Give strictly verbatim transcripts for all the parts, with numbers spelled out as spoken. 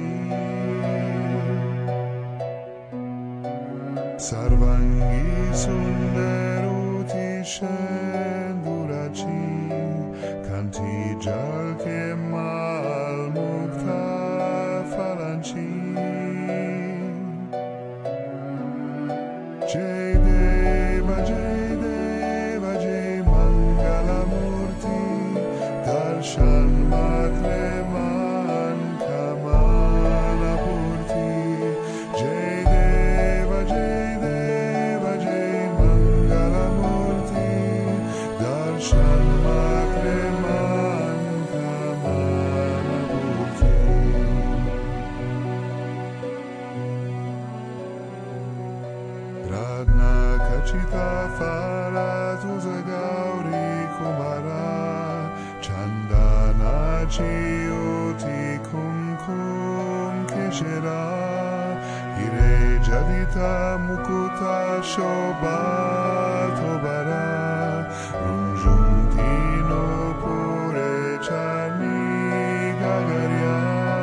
Sarvangi sundaruti shendurachi kanti jal ke mal mukta falanchi Jai Deva Jai Deva Jai Mangala Murti Darshan Matre Man Kamala Purti Jai Deva Jai Deva Jai Mangala Murti Darshan Matre Man Kamala Purti Radna Kachita Fara Tuza Gauri Kumara Chandana Chiyoti Kumkum Keshera Ire Jadita Mukuta Shobha Tobara Runjuntino Pure Chani Gagaria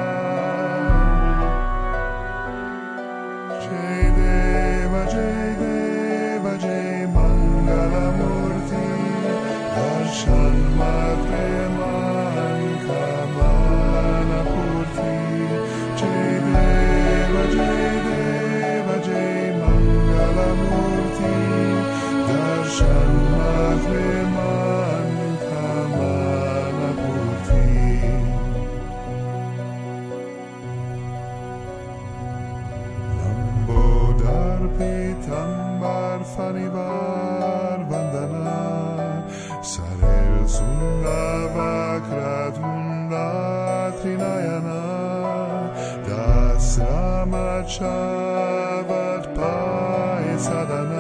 Jai Deva Jai Deva Jai Mangala Murti Darshan Matre Man Kamala Purti Jai Deva Jai Deva Jai Mangala Murti Darshan Matre Man Kamala Purti Lambodar Pitambar Fanivar Vandana Sarel Sundava Kratunda Trinayana Das Ramachavat Pai Sadana